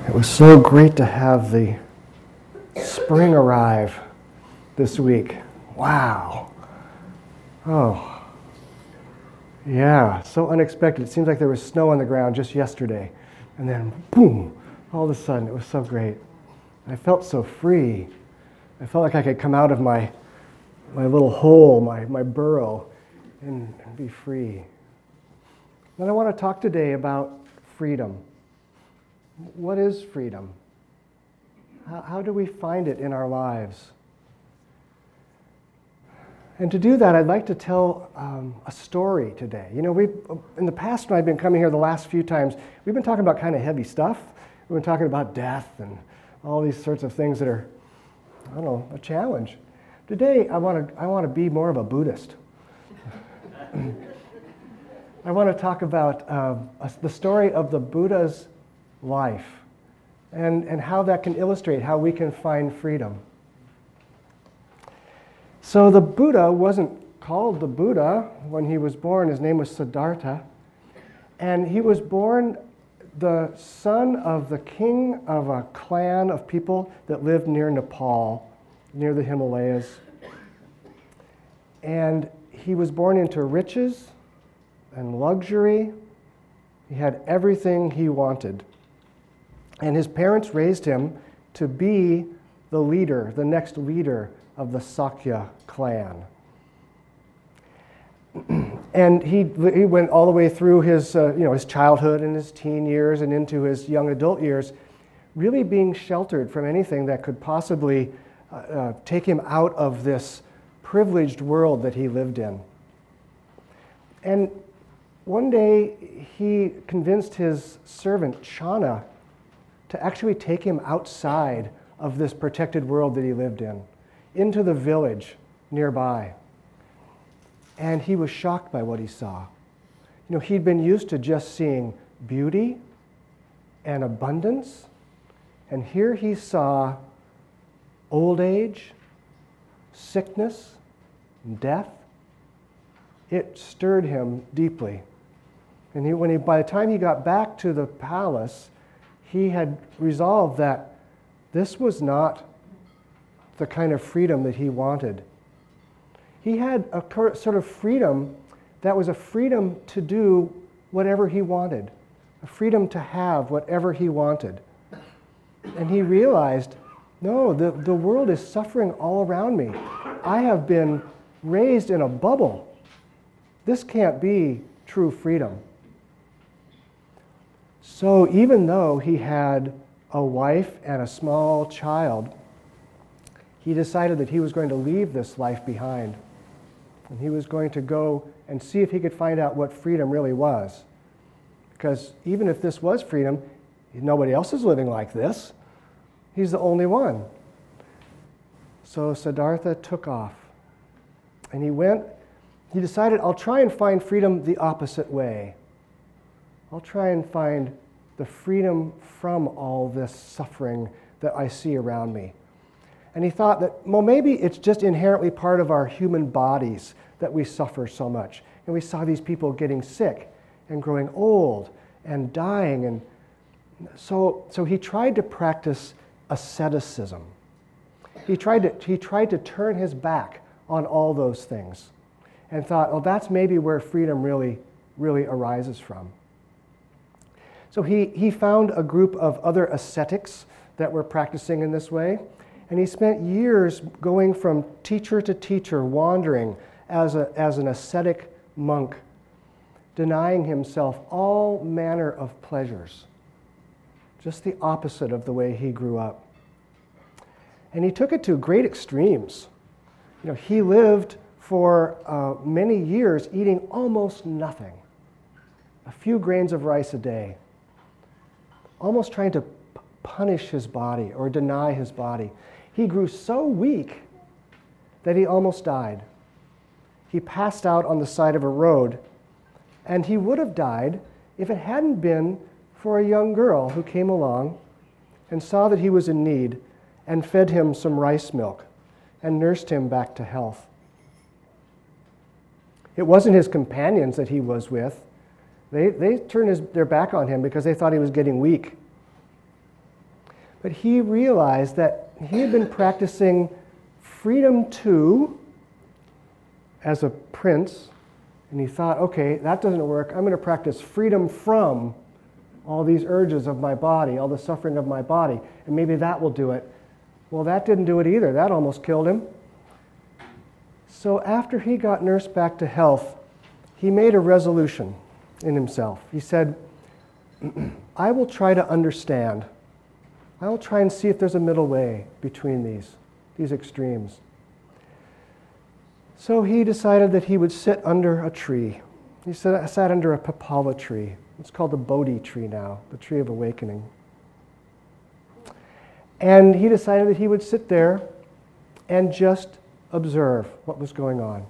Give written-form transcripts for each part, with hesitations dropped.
It was so great to have the spring arrive this week. Wow. Oh, yeah, so unexpected. It seems like there was snow on the ground just yesterday. And then, boom, all of a sudden, it was so great. I felt so free. I felt like I could come out of my little hole, my burrow, and be free. And I want to talk today about freedom. What is freedom? How do we find it in our lives? And to do that, I'd like to tell a story today. You know, in the past, when I've been coming here the last few times, we've been talking about kind of heavy stuff. We've been talking about death and all these sorts of things that are, I don't know, a challenge. Today, I want to be more of a Buddhist. I want to talk about the story of the Buddha's life and how that can illustrate how we can find freedom. So the Buddha wasn't called the Buddha when he was born. His name was Siddhartha. And he was born the son of the king of a clan of people that lived near Nepal, near the Himalayas. And he was born into riches and luxury. He had everything he wanted. And his parents raised him to be the leader, the next leader of the Sakya clan. And he went all the way through his childhood and his teen years and into his young adult years, really being sheltered from anything that could possibly take him out of this privileged world that he lived in. And one day he convinced his servant Channa to actually take him outside of this protected world that he lived in, into the village nearby. And he was shocked by what he saw. You know, he'd been used to just seeing beauty and abundance, and here he saw old age, sickness, and death. It stirred him deeply. And by the time he got back to the palace, he had resolved that this was not the kind of freedom that he wanted. He had a sort of freedom that was a freedom to do whatever he wanted, a freedom to have whatever he wanted. And he realized, no, the world is suffering all around me. I have been raised in a bubble. This can't be true freedom. So even though he had a wife and a small child, he decided that he was going to leave this life behind. And he was going to go and see if he could find out what freedom really was. Because even if this was freedom, nobody else is living like this. He's the only one. So Siddhartha took off. And he decided, I'll try and find freedom the opposite way. I'll try and find the freedom from all this suffering that I see around me. And he thought that, well, maybe it's just inherently part of our human bodies that we suffer so much. And we saw these people getting sick and growing old and dying. And so he tried to practice asceticism. He tried to turn his back on all those things and thought, oh, that's maybe where freedom really arises from. So he found a group of other ascetics that were practicing in this way, and he spent years going from teacher to teacher, wandering as an ascetic monk, denying himself all manner of pleasures, just the opposite of the way he grew up. And he took it to great extremes. You know, he lived for many years eating almost nothing, a few grains of rice a day, almost trying to punish his body or deny his body. He grew so weak that he almost died. He passed out on the side of a road, and he would have died if it hadn't been for a young girl who came along and saw that he was in need and fed him some rice milk and nursed him back to health. It wasn't his companions that he was with. They turned their back on him because they thought he was getting weak. But he realized that he had been practicing freedom to as a prince, and he thought, okay, that doesn't work. I'm going to practice freedom from all these urges of my body, all the suffering of my body, and maybe that will do it. Well, that didn't do it either. That almost killed him. So after he got nursed back to health, he made a resolution in himself. He said, I will try to understand. I will try and see if there's a middle way between these extremes. So he decided that he would sit under a tree. He sat under a papala tree. It's called the Bodhi tree now, the tree of awakening. And he decided that he would sit there and just observe what was going on.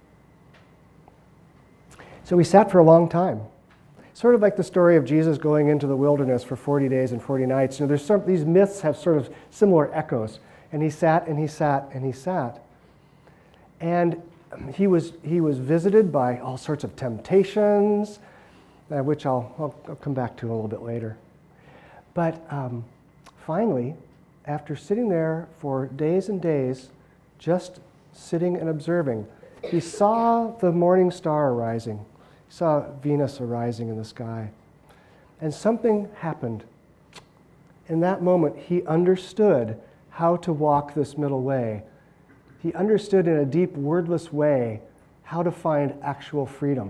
So he sat for a long time. Sort of like the story of Jesus going into the wilderness for 40 days and 40 nights. You know, these myths have sort of similar echoes. And he sat and he sat and he sat. And he was visited by all sorts of temptations, which I'll come back to a little bit later. But finally, after sitting there for days and days, just sitting and observing, he saw the morning star arising. He saw Venus arising in the sky. And something happened. In that moment, he understood how to walk this middle way. He understood in a deep, wordless way how to find actual freedom.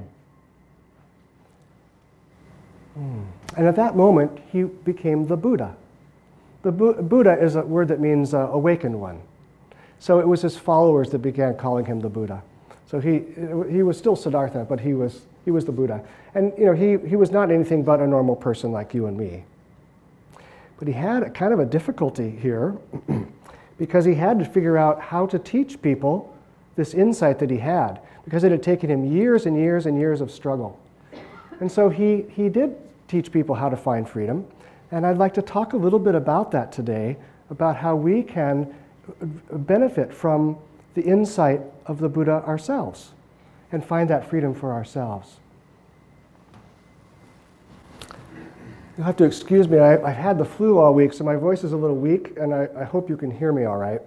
And at that moment, he became the Buddha. The Buddha is a word that means awakened one. So it was his followers that began calling him the Buddha. So he was still Siddhartha, but he was the Buddha. And you know, he was not anything but a normal person like you and me. But he had a kind of a difficulty here because he had to figure out how to teach people this insight that he had, because it had taken him years and years and years of struggle. And so he did teach people how to find freedom. And I'd like to talk a little bit about that today, about how we can benefit from the insight of the Buddha ourselves and find that freedom for ourselves. You'll have to excuse me, I've had the flu all week, so my voice is a little weak, and I hope you can hear me all right.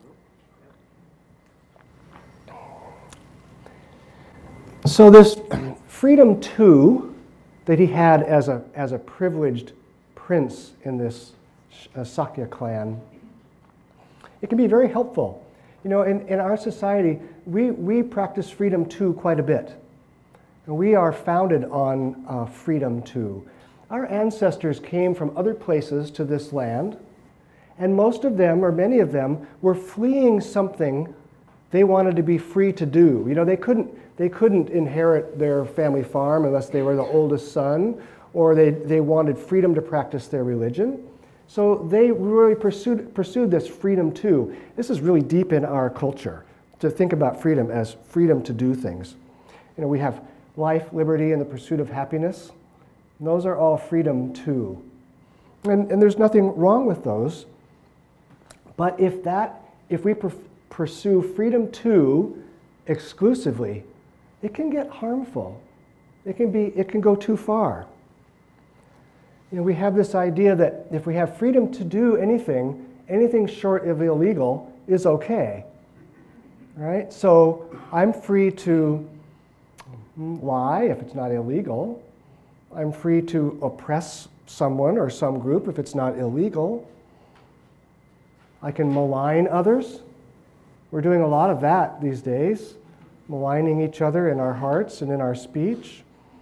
So this freedom too that he had as a privileged prince in this Sakya clan, it can be very helpful. You know, in our society, we practice freedom too quite a bit. And we are founded on freedom too. Our ancestors came from other places to this land, and most of them, or many of them, were fleeing something they wanted to be free to do. You know, they couldn't inherit their family farm unless they were the oldest son, or they wanted freedom to practice their religion. So they really pursued this freedom too. This is really deep in our culture, to think about freedom as freedom to do things. You know, we have life, liberty, and the pursuit of happiness. And those are all freedom too. And there's nothing wrong with those. But if we pursue freedom too exclusively, it can get harmful. It can go too far. You know, we have this idea that if we have freedom to do anything short of illegal is okay. Right? So I'm free to lie if it's not illegal. I'm free to oppress someone or some group if it's not illegal. I can malign others. We're doing a lot of that these days, maligning each other in our hearts and in our speech.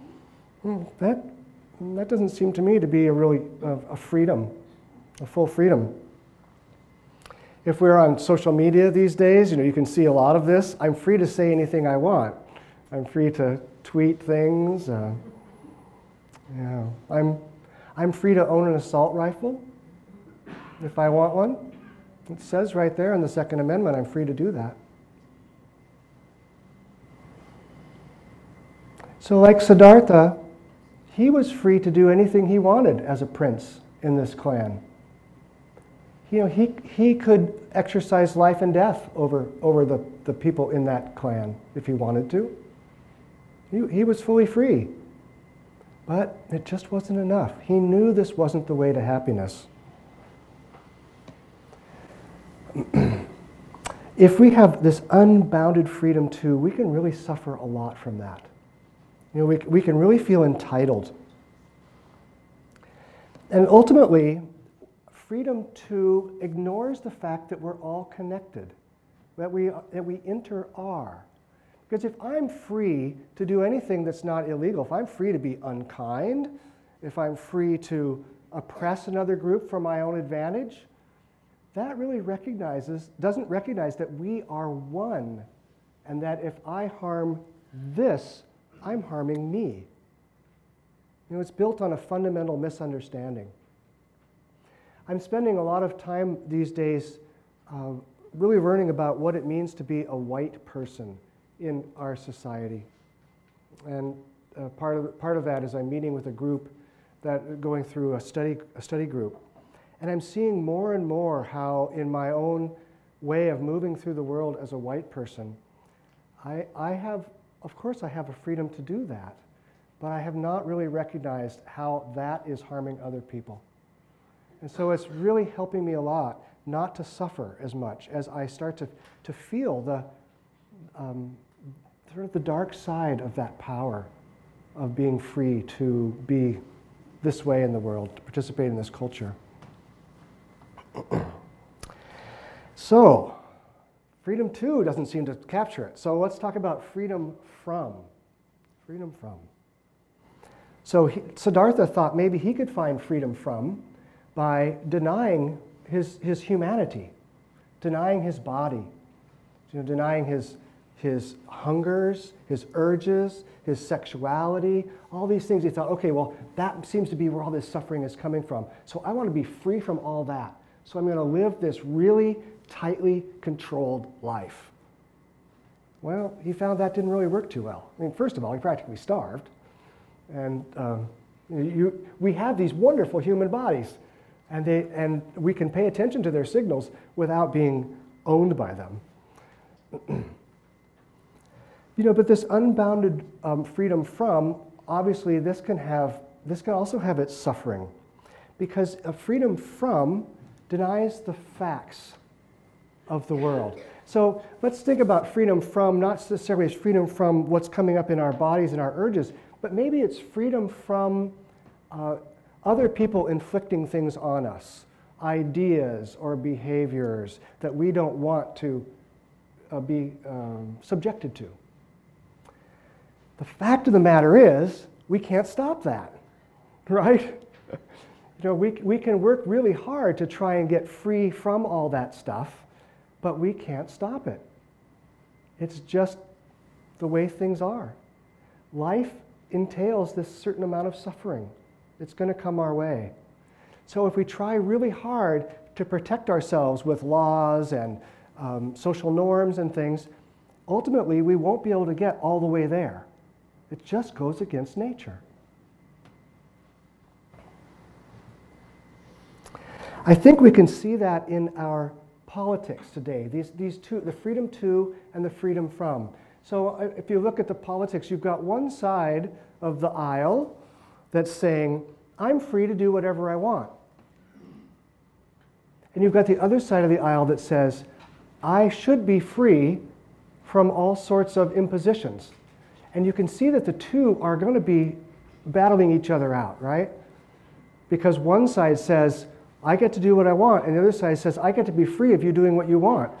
That doesn't seem to me to be a freedom, a full freedom. If we're on social media these days, you know, you can see a lot of this. I'm free to say anything I want. I'm free to tweet things. I'm free to own an assault rifle if I want one. It says right there in the Second Amendment, I'm free to do that. So like Siddhartha, he was free to do anything he wanted as a prince in this clan. You know, he could exercise life and death over the people in that clan if he wanted to. He was fully free. But it just wasn't enough. He knew this wasn't the way to happiness. if we have this unbounded freedom too, we can really suffer a lot from that. We can really feel entitled. And ultimately, freedom too ignores the fact that we're all connected, that we inter-are. Because if I'm free to do anything that's not illegal, if I'm free to be unkind, if I'm free to oppress another group for my own advantage, that really doesn't recognize that we are one, and that if I harm this, I'm harming me. It's built on a fundamental misunderstanding. I'm spending a lot of time these days really learning about what it means to be a white person in our society. And part of that is I'm meeting with a group that going through a study group. And I'm seeing more and more how in my own way of moving through the world as a white person, of course I have a freedom to do that, but I have not really recognized how that is harming other people. And so it's really helping me a lot not to suffer as much as I start to feel the sort of the dark side of that power of being free to be this way in the world, to participate in this culture. So, freedom too doesn't seem to capture it. So let's talk about freedom from. Freedom from. So Siddhartha thought maybe he could find freedom from by denying his humanity, denying his body, denying his hungers, his urges, his sexuality, all these things. He thought, okay, well, that seems to be where all this suffering is coming from. So I want to be free from all that. So I'm going to live this really tightly controlled life. Well, he found that didn't really work too well. I mean, first of all, he practically starved. And we have these wonderful human bodies, and we can pay attention to their signals without being owned by them. But this unbounded freedom from, obviously, this can also have its suffering, because a freedom from denies the facts of the world. So let's think about freedom from, not necessarily as freedom from what's coming up in our bodies and our urges, but maybe it's freedom from other people inflicting things on us, ideas or behaviors that we don't want to be subjected to. The fact of the matter is, we can't stop that, right? We can work really hard to try and get free from all that stuff, but we can't stop it. It's just the way things are. Life entails this certain amount of suffering. It's going to come our way. So if we try really hard to protect ourselves with laws and social norms and things, ultimately we won't be able to get all the way there. It just goes against nature. I think we can see that in our politics today, these two, the freedom to and the freedom from. So if you look at the politics, you've got one side of the aisle that's saying, I'm free to do whatever I want. And you've got the other side of the aisle that says, I should be free from all sorts of impositions. And you can see that the two are going to be battling each other out, right? Because one side says, I get to do what I want, and the other side says, I get to be free of you doing what you want.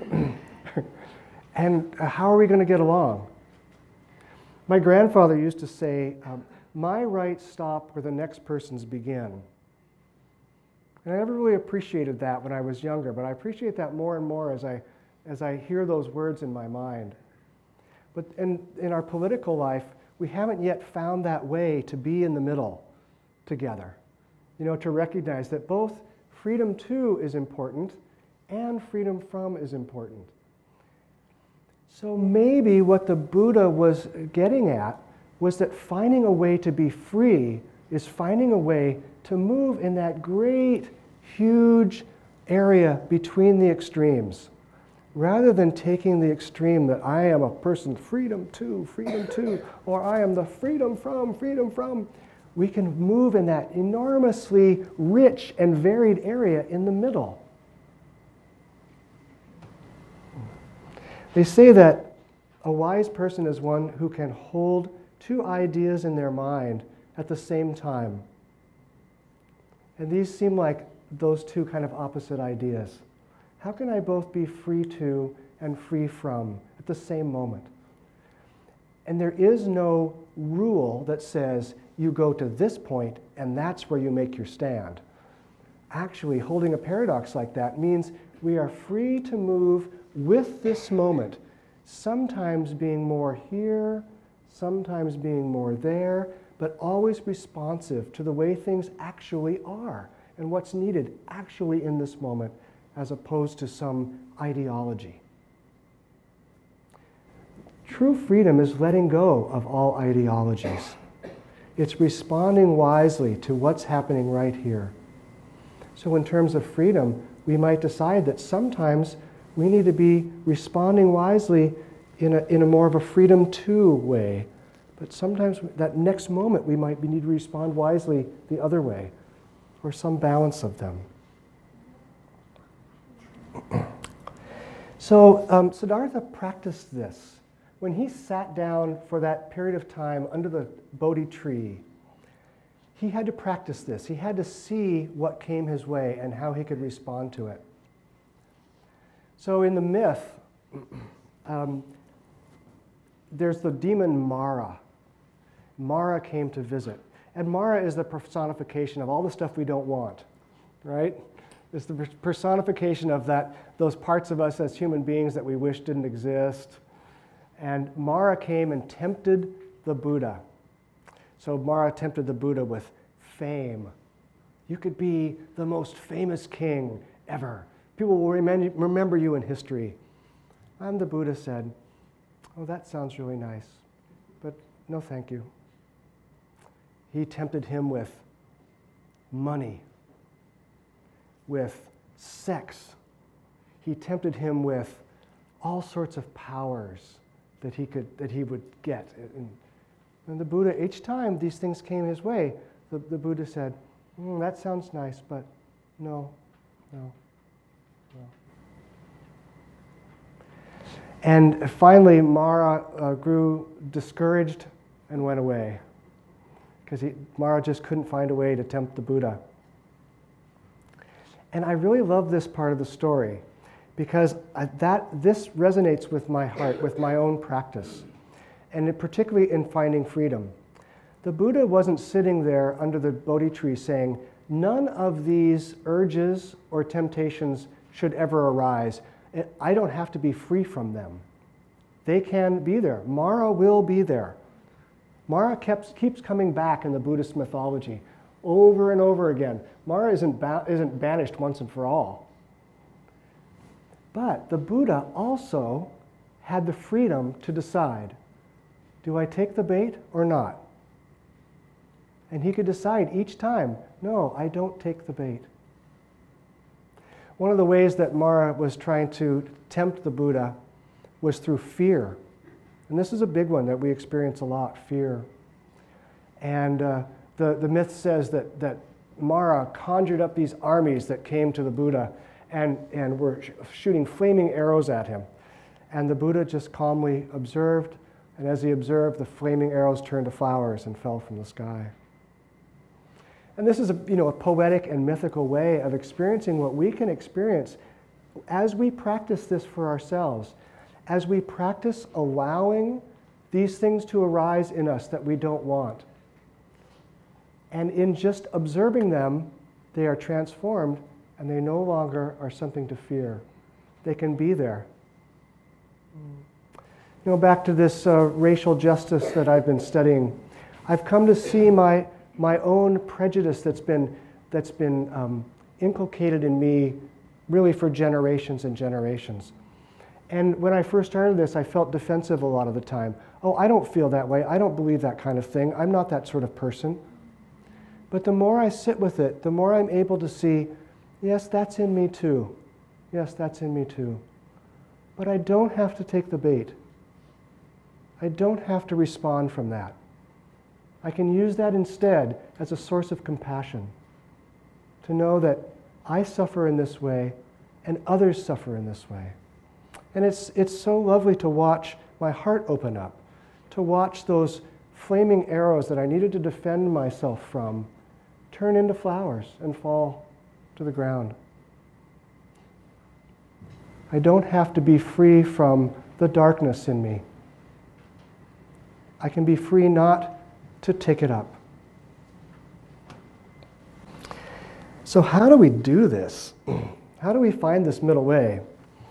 And how are we going to get along? My grandfather used to say, my rights stop where the next person's begin. And I never really appreciated that when I was younger, but I appreciate that more and more as I hear those words in my mind. But in our political life, we haven't yet found that way to be in the middle together. To recognize that both freedom to is important and freedom from is important. So maybe what the Buddha was getting at was that finding a way to be free is finding a way to move in that great, huge area between the extremes, rather than taking the extreme that I am a person freedom to, or I am the freedom from. We can move in that enormously rich and varied area in the middle. They say that a wise person is one who can hold two ideas in their mind at the same time. And these seem like those two kind of opposite ideas. How can I both be free to and free from at the same moment? And there is no rule that says you go to this point and that's where you make your stand. Actually, holding a paradox like that means we are free to move with this moment, sometimes being more here, sometimes being more there, but always responsive to the way things actually are and what's needed actually in this moment, as opposed to some ideology. True freedom is letting go of all ideologies. It's responding wisely to what's happening right here. So in terms of freedom, we might decide that sometimes we need to be responding wisely in a more of a freedom to way. But sometimes that next moment we might need to respond wisely the other way, or some balance of them. So Siddhartha practiced this. When he sat down for that period of time under the Bodhi tree, he had to practice this. He had to see what came his way and how he could respond to it. So in the myth, there's the demon Mara. Mara came to visit. And Mara is the personification of all the stuff we don't want, right? It's the personification of those parts of us as human beings that we wish didn't exist. And Mara came and tempted the Buddha. So Mara tempted the Buddha with fame. You could be the most famous king ever. People will remember you in history. And the Buddha said, oh, that sounds really nice, but no thank you. He tempted him with money, with sex. He tempted him with all sorts of powers that he would get. And the Buddha, each time these things came his way, the Buddha said, that sounds nice, but no. And finally, Mara grew discouraged and went away, because Mara just couldn't find a way to tempt the Buddha. And I really love this part of the story, because this resonates with my heart, with my own practice, and particularly in finding freedom. The Buddha wasn't sitting there under the Bodhi tree saying, none of these urges or temptations should ever arise. I don't have to be free from them. They can be there. Mara will be there. Mara keeps coming back in the Buddhist mythology over and over again. Mara isn't banished once and for all. But the Buddha also had the freedom to decide, do I take the bait or not? And he could decide each time, no, I don't take the bait. One of the ways that Mara was trying to tempt the Buddha was through fear. And this is a big one that we experience a lot, fear. And the myth says that Mara conjured up these armies that came to the Buddha and were shooting flaming arrows at him. And the Buddha just calmly observed, and as he observed, the flaming arrows turned to flowers and fell from the sky. And this is a poetic and mythical way of experiencing what we can experience as we practice this for ourselves, as we practice allowing these things to arise in us that we don't want. And in just observing them, they are transformed and they no longer are something to fear. They can be there. Back to this racial justice that I've been studying. I've come to see my own prejudice that's been inculcated in me really for generations and generations. And when I first started this, I felt defensive a lot of the time. Oh, I don't feel that way. I don't believe that kind of thing. I'm not that sort of person. But the more I sit with it, the more I'm able to see, yes, that's in me too. Yes, that's in me too. But I don't have to take the bait. I don't have to respond from that. I can use that instead as a source of compassion, to know that I suffer in this way and others suffer in this way. And it's so lovely to watch my heart open up, to watch those flaming arrows that I needed to defend myself from turn into flowers and fall to the ground. I don't have to be free from the darkness in me. I can be free not to take it up. So how do we do this? How do we find this middle way?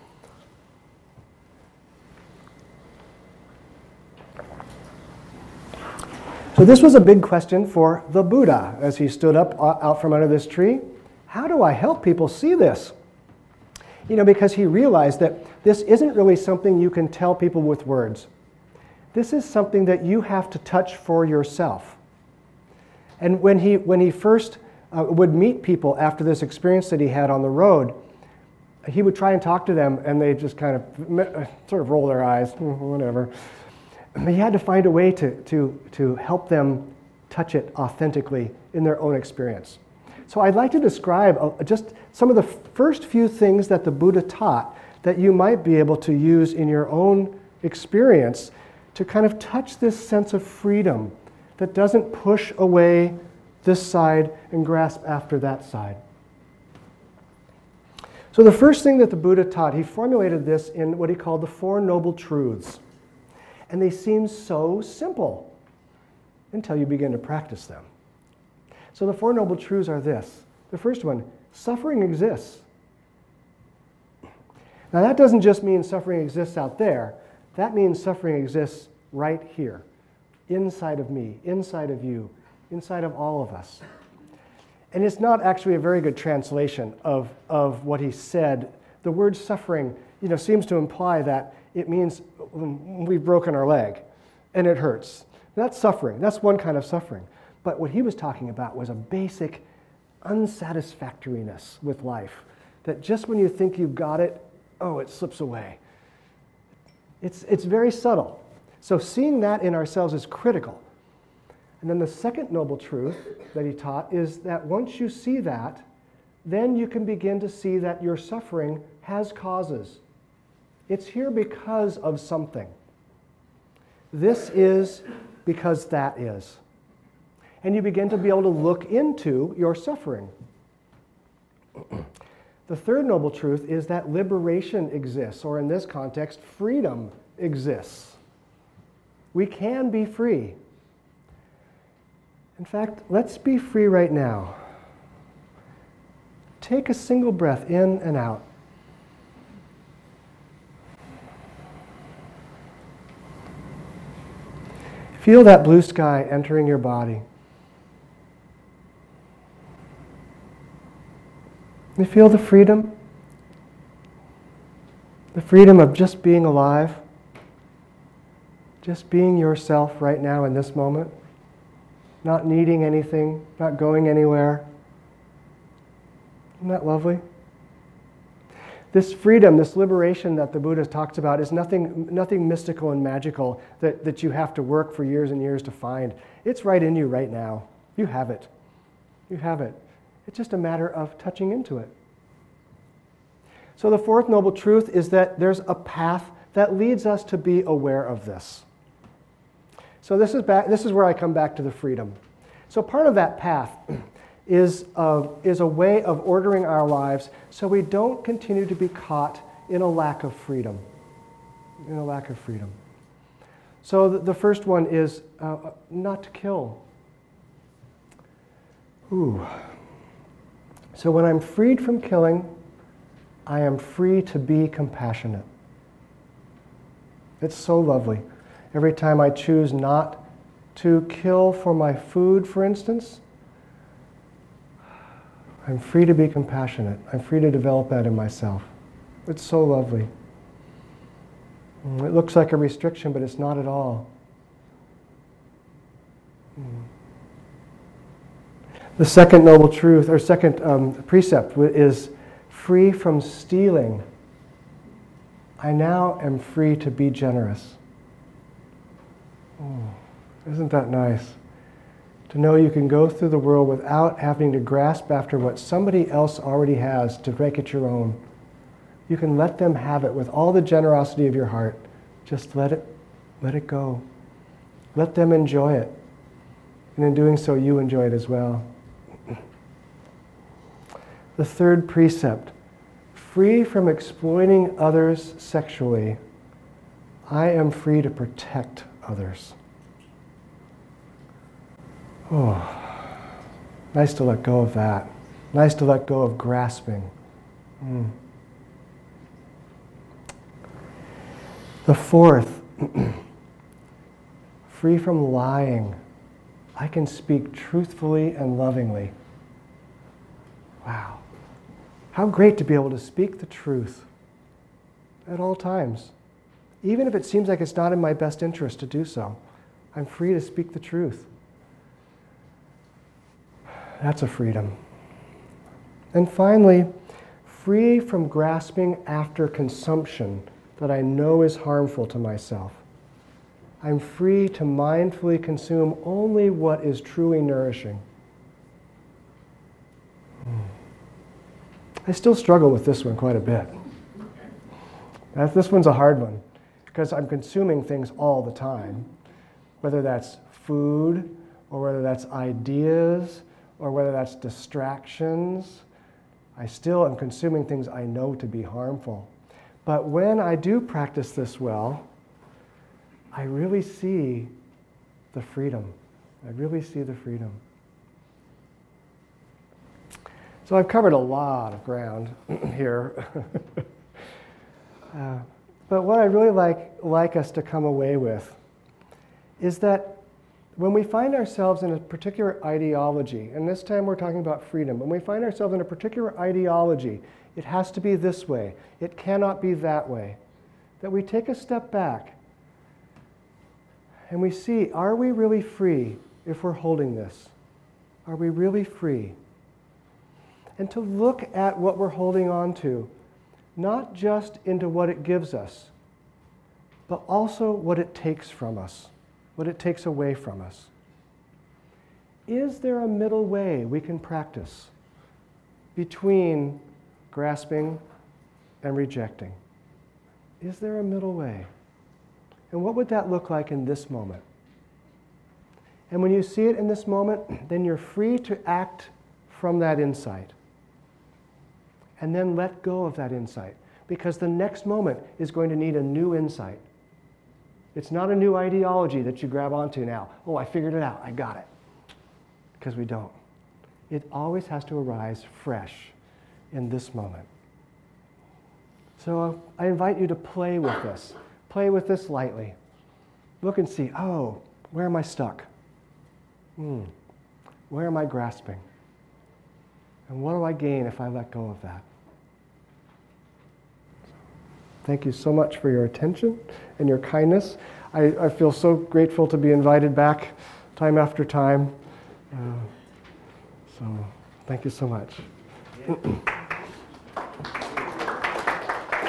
So this was a big question for the Buddha as he stood up out from under this tree. How do I help people see this? Because he realized that this isn't really something you can tell people with words. This is something that you have to touch for yourself. And when he first would meet people after this experience that he had on the road, he would try and talk to them, and they just kind of sort of roll their eyes, whatever. He had to find a way to help them touch it authentically in their own experience. So I'd like to describe just some of the first few things that the Buddha taught that you might be able to use in your own experience to kind of touch this sense of freedom that doesn't push away this side and grasp after that side. So the first thing that the Buddha taught, he formulated this in what he called the Four Noble Truths. And they seem so simple until you begin to practice them. So the Four Noble Truths are this. The first one, suffering exists. Now that doesn't just mean suffering exists out there. That means suffering exists right here, inside of me, inside of you, inside of all of us. And it's not actually a very good translation of what he said. The word suffering, seems to imply that it means we've broken our leg and it hurts. That's suffering. That's one kind of suffering. But what he was talking about was a basic unsatisfactoriness with life, that just when you think you've got it, it slips away. It's very subtle. So seeing that in ourselves is critical. And then the second noble truth that he taught is that once you see that, then you can begin to see that your suffering has causes. It's here because of something. This is because that is. And you begin to be able to look into your suffering. The third noble truth is that liberation exists, or in this context, freedom exists. We can be free. In fact, let's be free right now. Take a single breath in and out. Feel that blue sky entering your body. You feel the freedom of just being alive, just being yourself right now in this moment, not needing anything, not going anywhere. Isn't that lovely? This freedom, this liberation that the Buddha talks about is nothing mystical and magical that you have to work for years and years to find. It's right in you right now. You have it. You have it. It's just a matter of touching into it. So the fourth noble truth is that there's a path that leads us to be aware of this. So this is where I come back to the freedom. So part of that path is a way of ordering our lives so we don't continue to be caught in a lack of freedom. In a lack of freedom. So the first one is not to kill. So when I'm freed from killing, I am free to be compassionate. It's so lovely. Every time I choose not to kill for my food, for instance, I'm free to be compassionate. I'm free to develop that in myself. It's so lovely. It looks like a restriction, but it's not at all. The second noble truth, or second precept, is free from stealing. I now am free to be generous. Isn't that nice? To know you can go through the world without having to grasp after what somebody else already has to make it your own. You can let them have it with all the generosity of your heart. Just let it go. Let them enjoy it. And in doing so, you enjoy it as well. The third precept, free from exploiting others sexually, I am free to protect others. Oh, nice to let go of that. Nice to let go of grasping. The fourth, free from lying. I can speak truthfully and lovingly. Wow. How great to be able to speak the truth at all times. Even if it seems like it's not in my best interest to do so, I'm free to speak the truth. That's a freedom. And finally, free from grasping after consumption that I know is harmful to myself. I'm free to mindfully consume only what is truly nourishing. I still struggle with this one quite a bit. This one's a hard one because I'm consuming things all the time, whether that's food or whether that's ideas or whether that's distractions. I still am consuming things I know to be harmful. But when I do practice this well, I really see the freedom. I really see the freedom. So I've covered a lot of ground here. But what I really like us to come away with is that when we find ourselves in a particular ideology, and this time we're talking about freedom, when we find ourselves in a particular ideology, it has to be this way, it cannot be that way, that we take a step back and we see, are we really free if we're holding this? Are we really free? And to look at what we're holding on to, not just into what it gives us, but also what it takes from us, what it takes away from us. Is there a middle way we can practice between grasping and rejecting? Is there a middle way? And what would that look like in this moment? And when you see it in this moment, then you're free to act from that insight. And then let go of that insight, because the next moment is going to need a new insight. It's not a new ideology that you grab onto now. Oh, I figured it out. I got it. Because we don't. It always has to arise fresh in this moment. So I invite you to play with this. Play with this lightly. Look and see, oh, where am I stuck? Where am I grasping? And what do I gain if I let go of that? Thank you so much for your attention and your kindness. I feel so grateful to be invited back time after time. So thank you so much.